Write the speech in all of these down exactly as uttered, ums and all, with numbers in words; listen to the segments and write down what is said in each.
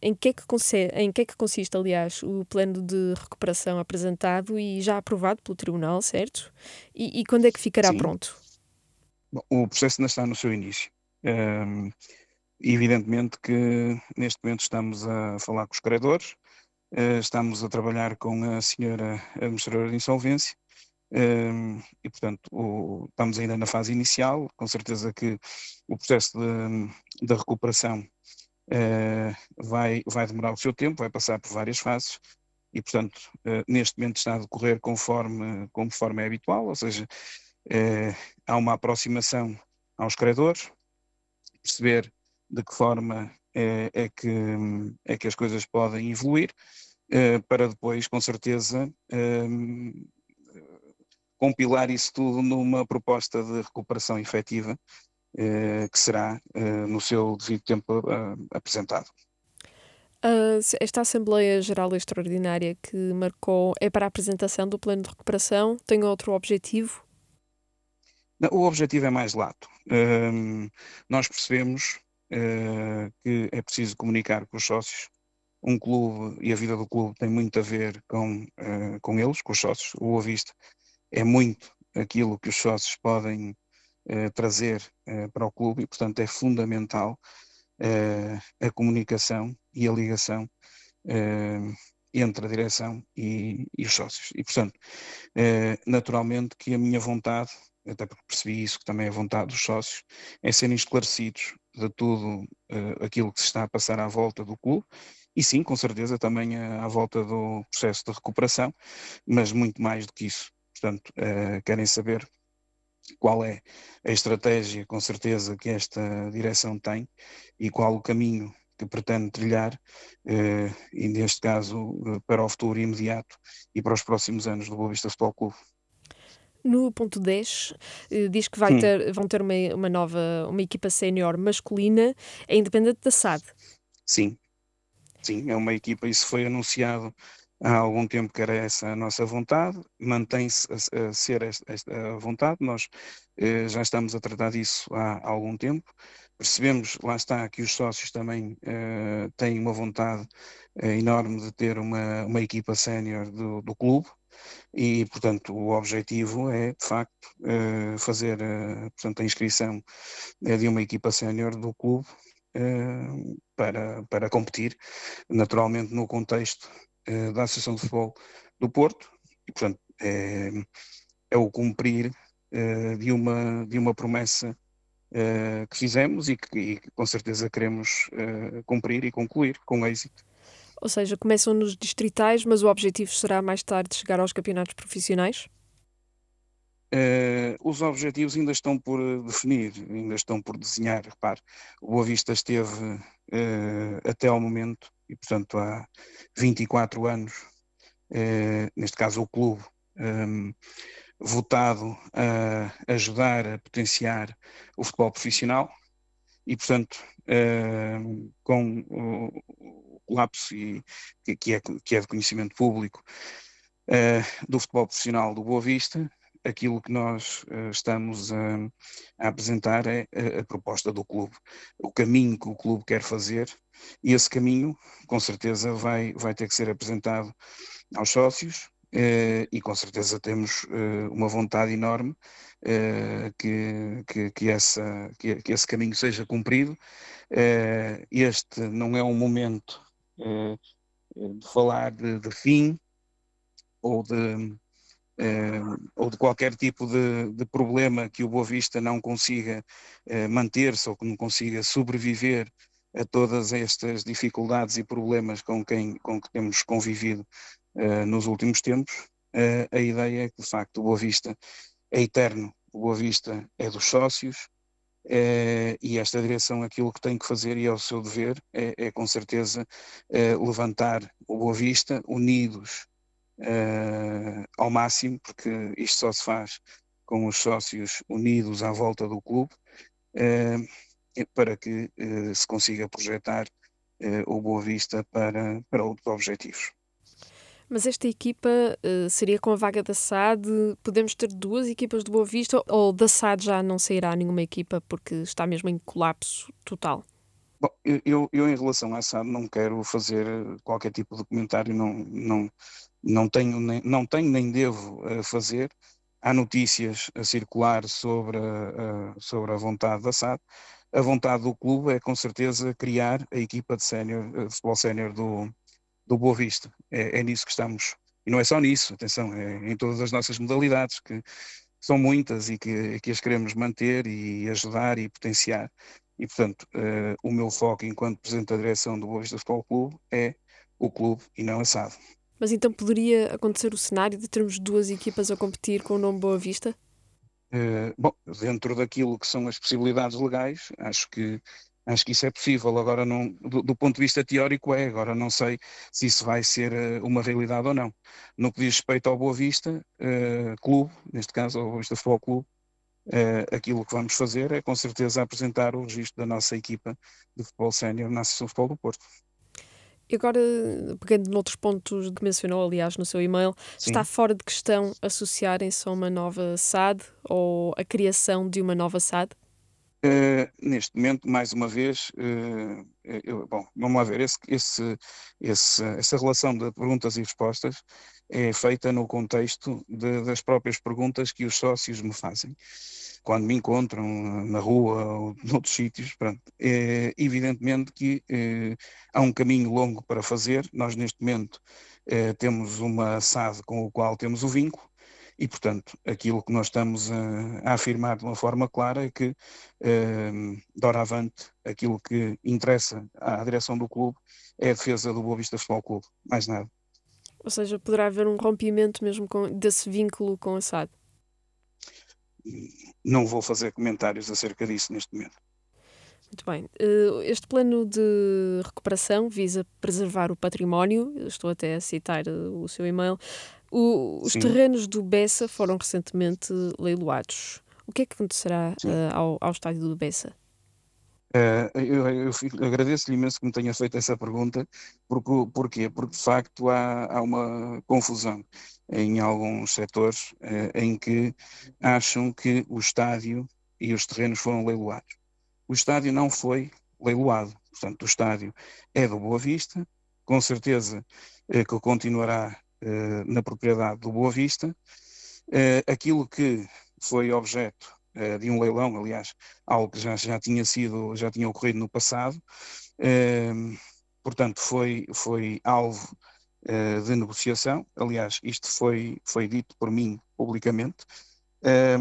Em que é que conse em que é que consiste, aliás, o plano de recuperação apresentado e já aprovado pelo tribunal, certo? E e quando é que ficará Sim. pronto? Bom, o processo ainda está no seu início. Hum, evidentemente que neste momento estamos a falar com os credores, eh, estamos a trabalhar com a senhora administradora de insolvência, hum, e portanto o- estamos ainda na fase inicial. Com certeza que o processo de, de recuperação eh, vai, vai demorar o seu tempo, vai passar por várias fases. E, portanto, eh, neste momento está a decorrer conforme, conforme é habitual, ou seja, eh, há uma aproximação aos credores, perceber de que forma é, é que, é que as coisas podem evoluir, eh, para depois, com certeza, eh, compilar isso tudo numa proposta de recuperação efetiva, eh, que será, eh, no seu devido tempo, ah, apresentado. Ah, se esta Assembleia Geral Extraordinária que marcou é para a apresentação do plano de recuperação? Tem outro objetivo? Não, o objetivo é mais lato. Hum, nós percebemos, eh, que é preciso comunicar com os sócios. Um clube e a vida do clube tem muito a ver com, eh, com eles, com os sócios. O Boa Vista é muito aquilo que os sócios podem, eh, trazer, eh, para o clube, e, portanto, é fundamental, eh, a comunicação e a ligação, eh, entre a direção e, e os sócios. E, portanto, eh, naturalmente que a minha vontade, até porque percebi isso, que também é a vontade dos sócios, é serem esclarecidos de tudo, eh, aquilo que se está a passar à volta do clube, e sim, com certeza, também à, à volta do processo de recuperação, mas muito mais do que isso. Portanto, eh, querem saber qual é a estratégia, com certeza, que esta direção tem e qual o caminho que pretende trilhar, eh, e neste caso, eh, para o futuro imediato e para os próximos anos do Boa Vista Futebol Clube. No ponto dez, eh, diz que vai Hum, ter vão ter uma uma nova uma equipa sénior masculina, é independente da S A D. sim, sim, é uma equipa, isso foi anunciado há algum tempo que era essa a nossa vontade, mantém-se a, a ser esta, esta vontade. Nós, eh, já estamos a tratar disso há, há algum tempo, percebemos, lá está, que os sócios também, eh, têm uma vontade, eh, enorme de ter uma, uma equipa sénior do, do clube, e, portanto, o objetivo é, de facto, eh, fazer, eh, portanto, a inscrição, eh, de uma equipa sénior do clube, eh, para, para competir, naturalmente no contexto, eh, da Associação de Futebol do Porto. E, portanto, é, é o cumprir, eh, de uma, de uma promessa, eh, que fizemos, e que, e que com certeza queremos, eh, cumprir e concluir com êxito. Ou seja, começam nos distritais, mas o objetivo será mais tarde chegar aos campeonatos profissionais? Eh, os objetivos ainda estão por, eh, definir, ainda estão por desenhar. Repare, o Boa Vista esteve, eh, até ao momento, e portanto há vinte e quatro anos, eh, neste caso o clube, ehm, votado a ajudar a potenciar o futebol profissional, e portanto, ehm, com o, o colapso, e, que, que é, que é de conhecimento público, eh, do futebol profissional do Boa Vista, aquilo que nós, eh, estamos a, a apresentar é a, a proposta do clube, o caminho que o clube quer fazer, e esse caminho, com certeza, vai, vai ter que ser apresentado aos sócios, eh, e com certeza temos, eh, uma vontade enorme, eh, que, que, que, essa, que, que esse caminho seja cumprido. Eh, este não é um momento, eh, de falar de, de fim, ou de, eh, ou de qualquer tipo de, de problema que o Boa Vista não consiga, eh, manter-se, ou que não consiga sobreviver a todas estas dificuldades e problemas com, quem, com que temos convivido, eh, nos últimos tempos. Eh, a ideia é que, de facto, o Boa Vista é eterno, o Boa Vista é dos sócios, eh, e esta direção, aquilo que tem que fazer, e é o seu dever, é, é com certeza, eh, levantar o Boa Vista unidos, eh, ao máximo, porque isto só se faz com os sócios unidos à volta do clube, eh, para que, eh, se consiga projetar, eh, o Boa Vista para, para outros objetivos. Mas esta equipa, eh, seria com a vaga da S A D? Podemos ter duas equipas de Boa Vista ou da S A D já não sairá nenhuma equipa porque está mesmo em colapso total? Bom, eu, eu, eu em relação à SAD não quero fazer qualquer tipo de comentário, não, não, não tenho nem, não tenho nem devo eh, fazer. Há notícias a circular sobre a, a- sobre a vontade da SAD. A vontade do clube é com certeza criar a equipa de sénior, eh, de futebol sénior do, do Boa Vista. É, é nisso que estamos. E não é só nisso, atenção, é em todas as nossas modalidades, que são muitas e que, que as queremos manter e ajudar e potenciar. E, portanto, eh, o meu foco enquanto Presidente da Direção do Boa Vista Futebol Clube é o clube e não a SAD. Mas então poderia acontecer o cenário de termos duas equipas a competir com o nome Boa Vista? Eh, bom, dentro daquilo que são as possibilidades legais, acho que, acho que isso é possível. Agora, não, do, do ponto de vista teórico, é. Agora, não sei se isso vai ser eh, uma realidade ou não. No que diz respeito ao Boa Vista eh, Clube, neste caso ao Boa Vista Futebol Clube, eh, aquilo que vamos fazer é, com certeza, apresentar o registro da nossa equipa de futebol sénior na Associação de Futebol do Porto. E agora, pegando noutros pontos que mencionou, aliás, no seu e-mail, está Sim. fora de questão associarem-se a uma nova SAD ou a criação de uma nova SAD? Uh, neste momento, mais uma vez, uh, eu- bom, vamos lá ver, esse, esse- esse- essa relação de perguntas e respostas é feita no contexto de- das próprias perguntas que os sócios me fazem. Quando me encontram na rua ou noutros sítios, pronto, é evidentemente que eh, há um caminho longo para fazer. Nós, neste momento, eh, temos uma SAD com o qual temos o vínculo. E, portanto, aquilo que nós estamos a, a afirmar de uma forma clara é que eh, doravante, aquilo que interessa à direção do clube é a defesa do Boa Vista Futebol Clube, mais nada. Ou seja, poderá haver um rompimento mesmo com- desse vínculo com a SAD. Não vou fazer comentários acerca disso neste momento. Muito bem. Eh, Este plano de recuperação visa preservar o património, eu estou até a citar eh, o seu e-mail. O- os Sim, terrenos do Bessa foram recentemente leiloados. O que é que acontecerá sim. eh, ao, ao estádio do Bessa? Eh, eu eu fico- agradeço-lhe imenso que me tenha feito essa pergunta, porque, porquê? Porque de facto há, há uma confusão em alguns setores eh, em que acham que o estádio e os terrenos foram leiloados. O estádio não foi leiloado, portanto, o estádio é do Boa Vista, com certeza eh, que continuará eh, na propriedade do Boa Vista. Eh, aquilo que foi objeto eh, de um leilão, aliás, algo que já, já tinha sido, já tinha ocorrido no passado, eh, portanto, foi, foi alvo eh, de negociação. Aliás, isto foi, foi dito por mim publicamente. Eh,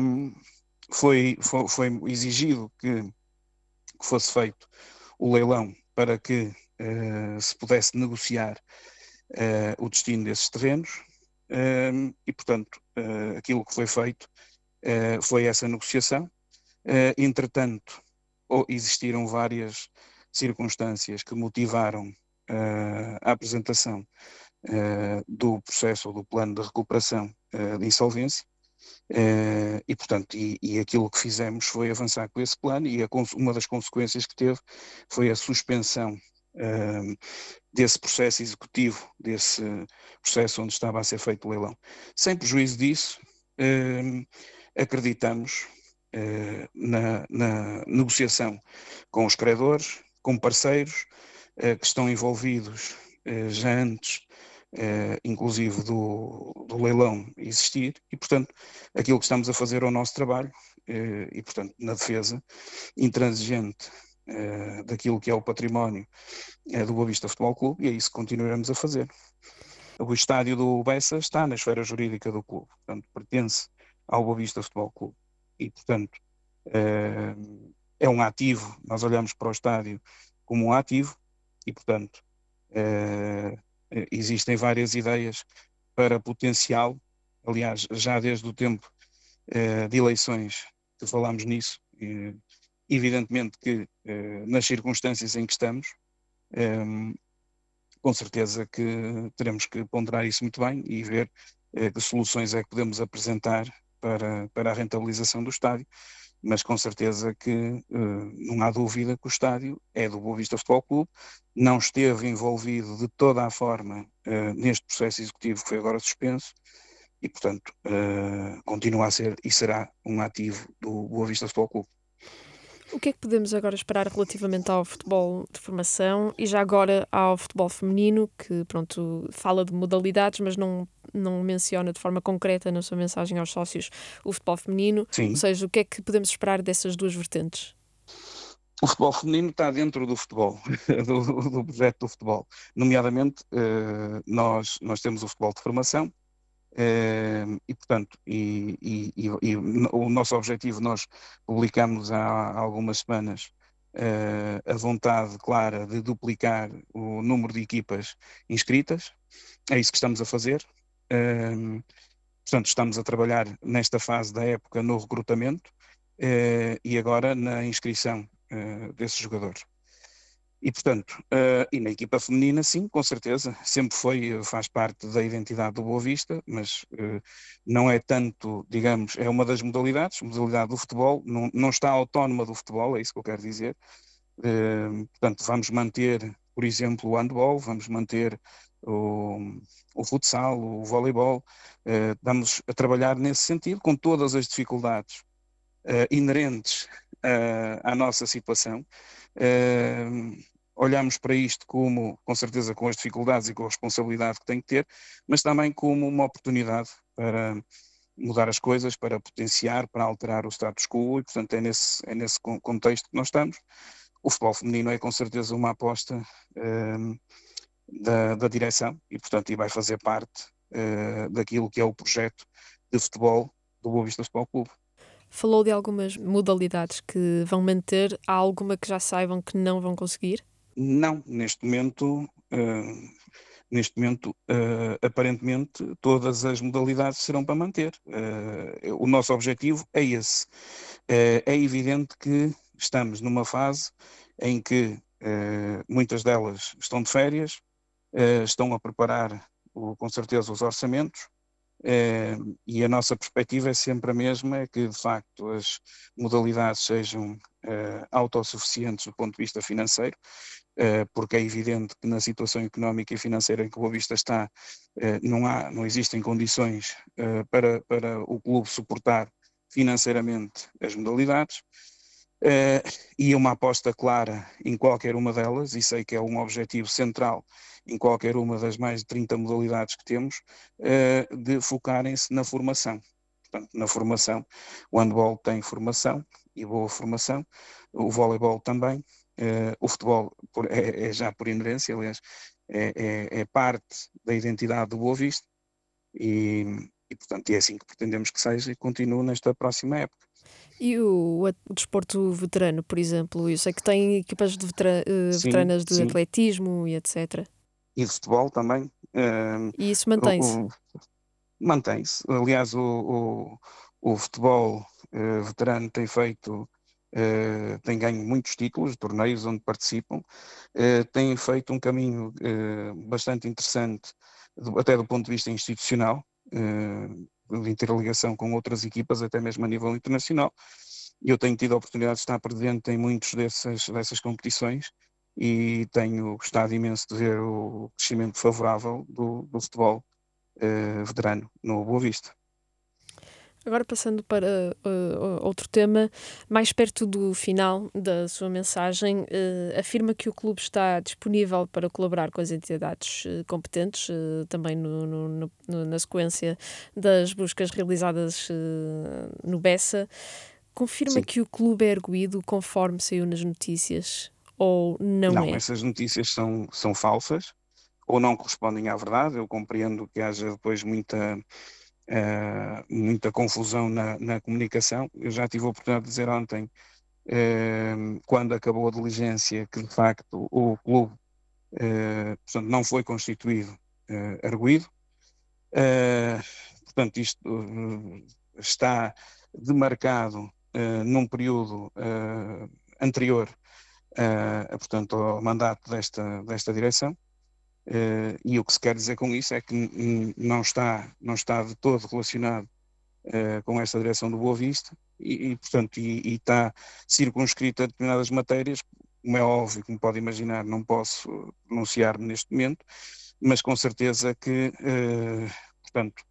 foi, foi, foi exigido que, que fosse feito o leilão para que eh, se pudesse negociar eh, o destino desses terrenos. Eh, e, portanto, eh, aquilo que foi feito eh, foi essa negociação. Eh, entretanto, ou- existiram várias circunstâncias que motivaram eh, a apresentação eh, do processo ou do plano de recuperação eh, de insolvência. Eh, e, portanto, e, e aquilo que fizemos foi avançar com esse plano e a cons- uma das consequências que teve foi a suspensão eh, desse processo executivo, desse processo onde estava a ser feito o leilão. Sem prejuízo disso, eh, acreditamos eh, na, na negociação com os credores, com parceiros eh, que estão envolvidos eh, já antes, eh, inclusive do, do leilão existir, e portanto aquilo que estamos a fazer é o nosso trabalho eh, e portanto na defesa intransigente eh, daquilo que é o património eh, do Boa Vista Futebol Clube, e é isso que continuaremos a fazer. O estádio do Bessa está na esfera jurídica do clube, portanto pertence ao Boa Vista Futebol Clube e portanto eh, é um ativo. Nós olhamos para o estádio como um ativo e portanto eh, existem várias ideias para potencial. Aliás, já desde o tempo eh, de eleições que falámos nisso, eh, evidentemente que eh, nas circunstâncias em que estamos, eh, com certeza que teremos que ponderar isso muito bem e ver eh, que soluções é que podemos apresentar para, para a rentabilização do estádio, mas com certeza que eh, não há dúvida que o estádio é do Boa Vista Futebol Clube, não esteve envolvido de toda a forma eh, neste processo executivo que foi agora suspenso e, portanto, eh, continua a ser e será um ativo do Boa Vista Futebol Clube. O que é que podemos agora esperar relativamente ao futebol de formação e já agora ao futebol feminino, que pronto, fala de modalidades, mas não, não menciona de forma concreta na sua mensagem aos sócios o futebol feminino, ou Sim, seja, o que é que podemos esperar dessas duas vertentes? o futebol feminino está dentro do futebol, do, do projeto do futebol. Nomeadamente, eh, nós, nós temos o futebol de formação, eh, e, portanto, e, e- e- e o nosso objetivo, nós publicamos há algumas semanas, eh, a vontade clara de duplicar o número de equipas inscritas. É isso que estamos a fazer. Eh, Portanto, estamos a trabalhar nesta fase da época no recrutamento, eh, e agora na inscrição, eh, desses jogadores. E, portanto, eh, e na equipa feminina, sim, com certeza, sempre foi, eh, faz parte da identidade do Boa Vista, mas eh, não é tanto, digamos, é uma das modalidades, modalidade do futebol, não, não está autónoma do futebol, é isso que eu quero dizer. Eh, portanto, vamos manter, por exemplo, o handball, vamos manter o, o futsal, o voleibol, eh, estamos a trabalhar nesse sentido, com todas as dificuldades eh, inerentes eh, à nossa situação. Eh, Olhamos para isto como, com certeza, com as dificuldades e com a responsabilidade que tem que ter, mas também como uma oportunidade para mudar as coisas, para potenciar, para alterar o status quo, e portanto é nesse, é nesse contexto que nós estamos. O futebol feminino é com certeza uma aposta eh, da, da direção e portanto e vai fazer parte eh, daquilo que é o projeto de futebol do Boa Vista Futebol Clube. Falou de algumas modalidades que vão manter, há alguma que já saibam que não vão conseguir? Não, neste momento, eh, neste momento, eh, aparentemente, todas as modalidades serão para manter. Eh, o nosso objetivo é esse. Eh, é evidente que estamos numa fase em que eh, muitas delas estão de férias, eh, estão a preparar, o- com certeza, os orçamentos. Eh, e a nossa perspectiva é sempre a mesma, é que de facto as modalidades sejam eh, autossuficientes do ponto de vista financeiro, eh, porque é evidente que na situação económica e financeira em que o Boa Vista está, eh, não há, não existem condições eh, para, para o clube suportar financeiramente as modalidades. Eh, e uma aposta clara em qualquer uma delas, e sei que é um objetivo central em qualquer uma das mais de trinta modalidades que temos, eh, de focarem-se na formação. Portanto, na formação, o handball tem formação e boa formação, o voleibol também, eh, o futebol por- é, é já por inerência, aliás, é, é- é parte da identidade do Boa Vista e, e, portanto, é assim que pretendemos que seja e continue nesta próxima época. E o, a- o desporto veterano, por exemplo, eu sei que tem equipas de vetera- eh, Sim, veteranas de sim. atletismo e etcétera. E de futebol também. eh, E isso mantém-se. o, o- Mantém-se. Aliás, o, o, o futebol eh, veterano tem feito, eh, tem ganho muitos títulos, torneios onde participam, eh, tem feito um caminho eh, bastante interessante, do- até do ponto de vista institucional, eh, de interligação com outras equipas, até mesmo a nível internacional. E eu tenho tido a oportunidade de estar presente em muitos dessas, dessas competições e tenho gostado imenso de ver o crescimento favorável do, do futebol eh, veterano no Boa Vista. Agora passando para eh, outro tema, mais perto do final da sua mensagem, eh, afirma que o clube está disponível para colaborar com as entidades eh, competentes, eh, também no- no- no- no- na sequência das buscas realizadas eh, no Bessa. Confirma Sim. que o clube é erguido conforme saiu nas notícias ou não Não, é? essas notícias são, são falsas ou não correspondem à verdade. Eu compreendo que haja depois muita, eh, muita confusão na, na comunicação. Eu já tive a oportunidade de dizer ontem, eh, quando acabou a diligência, que de facto o clube, eh, portanto, não foi constituído, eh, arguido. Eh, Portanto, isto eh, está demarcado eh, num período eh, anterior eh, portanto, ao mandato desta, desta direção. Eh, e o que se quer dizer com isso é que n- não está, não está de todo relacionado eh, com esta direção do Boa Vista e, e, portanto, e, e está circunscrito a determinadas matérias. Como é óbvio, como pode imaginar, não posso pronunciar-me neste momento, mas com certeza que, eh, portanto,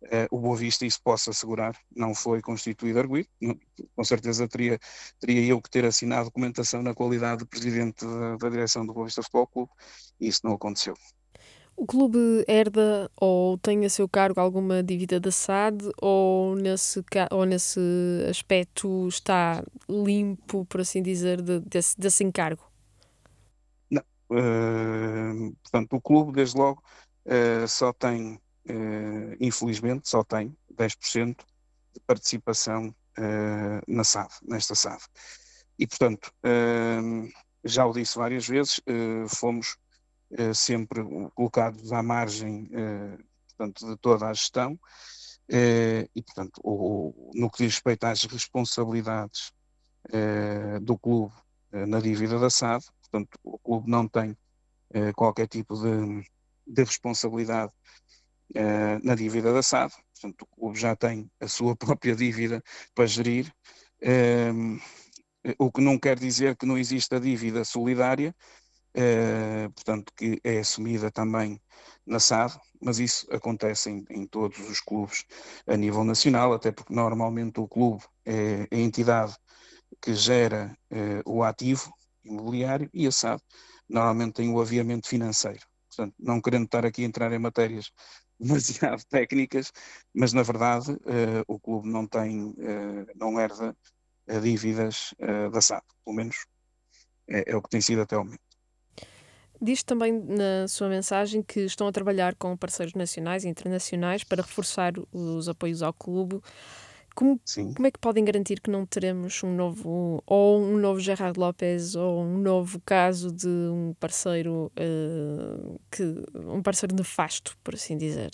Uh, o Boa Vista, isso posso assegurar, não foi constituído arguido. Não, com certeza teria, teria eu que ter assinado documentação na qualidade de presidente da, da direção do Boa Vista Futebol Clube, e isso não aconteceu. O clube herda ou tem a seu cargo alguma dívida da S A D ou nesse, ou nesse aspecto está limpo, por assim dizer, de, desse, desse encargo? Não. Uh, portanto, o clube, desde logo, uh, só tem, uh, infelizmente, só tem dez por cento de participação uh, na S A D, nesta S A D. E, portanto, uh, já o disse várias vezes, uh, fomos uh, sempre colocados à margem, uh, portanto, de toda a gestão, uh, e, portanto, o, no que diz respeito às responsabilidades uh, do clube uh, na dívida da S A D, portanto, o clube não tem uh, qualquer tipo de, de responsabilidade uh, na dívida da S A D, portanto, o clube já tem a sua própria dívida para gerir, uh, o que não quer dizer que não exista dívida solidária, uh, portanto, que é assumida também na S A D, mas isso acontece em, em todos os clubes a nível nacional, até porque normalmente o clube é a entidade que gera uh, o ativo imobiliário e a S A D normalmente tem o aviamento financeiro. Portanto, não querendo estar aqui a entrar em matérias demasiado técnicas, mas na verdade uh, o clube não tem, uh, não herda uh, dívidas uh, da S A D, pelo menos é, é o que tem sido até ao momento. Diz também na sua mensagem que estão a trabalhar com parceiros nacionais e internacionais para reforçar os apoios ao clube. Como, Sim. como é que podem garantir que não teremos um novo, ou um novo Gerard Lopes, ou um novo caso de um parceiro, uh, que, um parceiro nefasto, por assim dizer?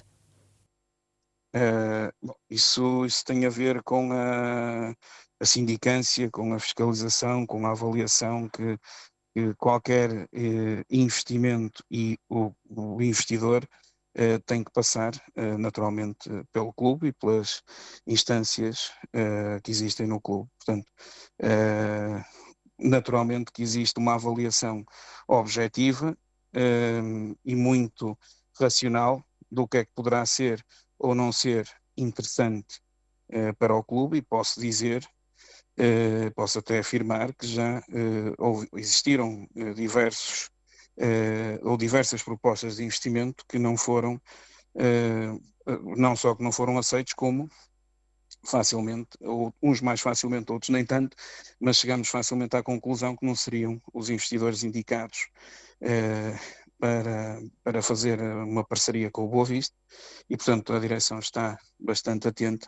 Uh, bom, isso, isso tem a ver com a, a sindicância, com a fiscalização, com a avaliação que, que qualquer eh, investimento e o, o investidor eh, tem que passar eh, naturalmente pelo clube e pelas instâncias eh, que existem no clube. Portanto, eh, naturalmente que existe uma avaliação objetiva eh, e muito racional do que é que poderá ser ou não ser interessante eh, para o clube, e posso dizer, eh, posso até afirmar que já eh, houve, existiram eh, diversos eh, ou diversas propostas de investimento que não foram, eh, não só que não foram aceitos, como facilmente, ou uns mais facilmente, outros nem tanto, mas chegamos facilmente à conclusão que não seriam os investidores indicados eh, para, para fazer uma parceria com o Boa Vista, e portanto a direção está bastante atenta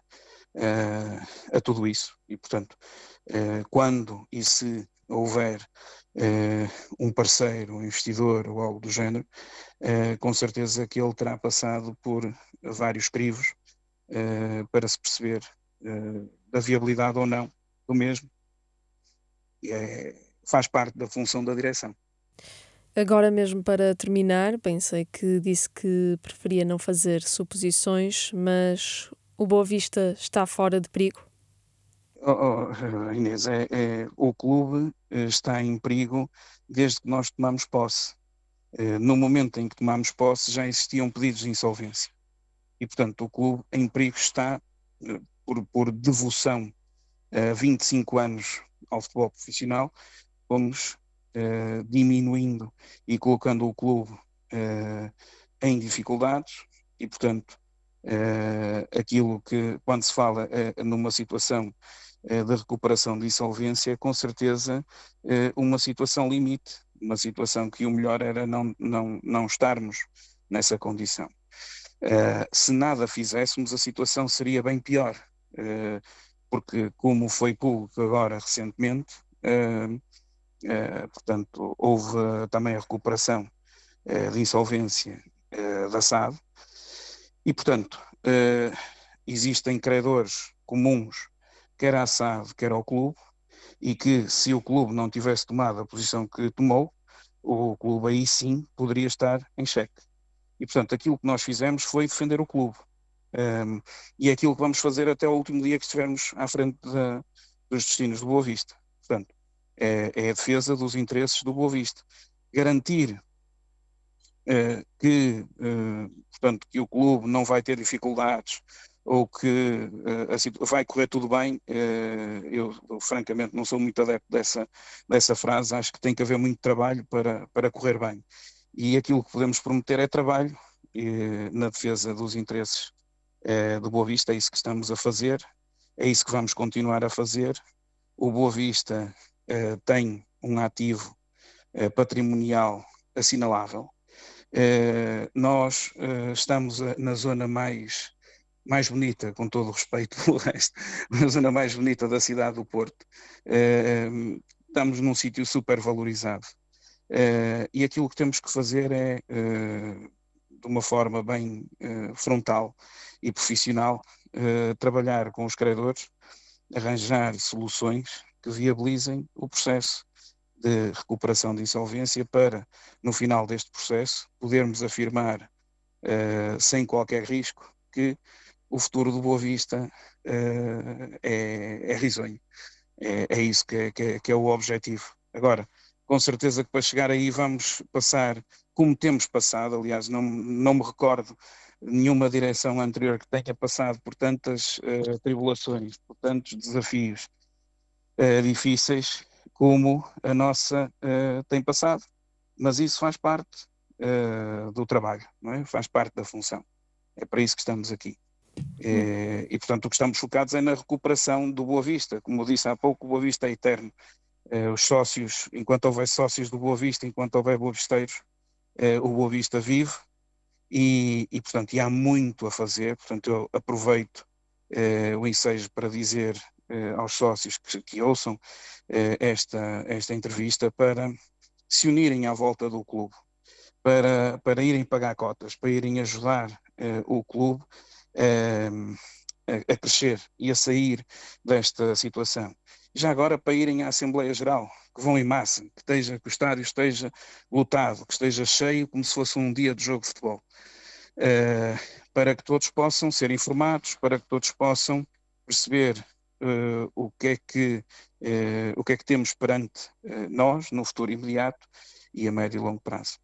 uh, a tudo isso, e portanto uh, quando e se houver uh, um parceiro, um investidor ou algo do género, uh, com certeza que ele terá passado por vários crivos uh, para se perceber uh, da viabilidade ou não do mesmo. É, faz parte da função da direção. Agora mesmo para terminar, pensei que disse que preferia não fazer suposições, mas o Boa Vista está fora de perigo? Oh, oh, Inês, é, é, o clube eh, está em perigo desde que nós tomamos posse. Eh, No momento em que tomamos posse já existiam pedidos de insolvência e, portanto, o clube em perigo está eh, por, por devoção a vinte e cinco anos ao futebol profissional. Fomos eh, diminuindo e colocando o clube eh, em dificuldades e, portanto, eh, aquilo que, quando se fala eh, numa situação eh, de recuperação de insolvência, com certeza eh, uma situação limite, uma situação que o melhor era não, não, não estarmos nessa condição. Eh, se nada fizéssemos, a situação seria bem pior, eh, porque, como foi público agora recentemente, eh, eh, portanto, houve uh, também a recuperação uh, de insolvência uh, da S A D e, portanto, uh, existem credores comuns, quer à S A D, quer ao clube, e que se o clube não tivesse tomado a posição que tomou, o clube aí sim poderia estar em xeque. E, portanto, aquilo que nós fizemos foi defender o clube. Um, e é aquilo que vamos fazer até o último dia que estivermos à frente da, dos destinos do Boa Vista. Portanto, é, é a defesa dos interesses do Boa Vista. Garantir uh, que, uh, portanto, que o clube não vai ter dificuldades ou que uh, a situ- vai correr tudo bem. Uh, eu, eu, francamente, não sou muito adepto dessa, dessa frase. Acho que tem que haver muito trabalho para, para correr bem. E aquilo que podemos prometer é trabalho eh, na defesa dos interesses eh, do Boa Vista. É isso que estamos a fazer, é isso que vamos continuar a fazer. O Boa Vista eh, tem um ativo eh, patrimonial assinalável. Eh, nós eh, estamos a- na zona mais, mais bonita, com todo o respeito pelo resto, na zona mais bonita da cidade do Porto. Eh, estamos num sítio super valorizado. Eh, e aquilo que temos que fazer é, eh, de uma forma bem eh, frontal e profissional, eh, trabalhar com os credores, arranjar soluções que viabilizem o processo de recuperação de insolvência para, no final deste processo, podermos afirmar, eh, sem qualquer risco, que o futuro do Boa Vista eh, é, é risonho. É, é isso que é, que, é, que é o objetivo. Agora, com certeza que para chegar aí vamos passar, como temos passado, aliás, não, não me recordo nenhuma direção anterior que tenha passado por tantas uh, tribulações, por tantos desafios uh, difíceis como a nossa uh, tem passado. Mas isso faz parte uh, do trabalho, não é? Faz parte da função. É para isso que estamos aqui. E, e, portanto, o que estamos focados é na recuperação do Boa Vista. Como eu disse há pouco, o Boa Vista é eterno. Eh, os sócios, enquanto houver sócios do Boa Vista, enquanto houver boavisteiros, eh, o Boa Vista vive e, e, portanto, e há muito a fazer. Portanto, eu aproveito eh, o ensejo para dizer eh, aos sócios que, que ouçam eh, esta, esta entrevista para se unirem à volta do clube, para, para irem pagar cotas, para irem ajudar eh, o clube eh, a, a crescer e a sair desta situação. Já agora para irem à Assembleia Geral, que vão em massa, que, esteja, que o estádio esteja lotado, que esteja cheio, como se fosse um dia de jogo de futebol, uh, para que todos possam ser informados, para que todos possam perceber uh, o, que é que, uh, o que é que temos perante uh, nós no futuro imediato e a médio e longo prazo.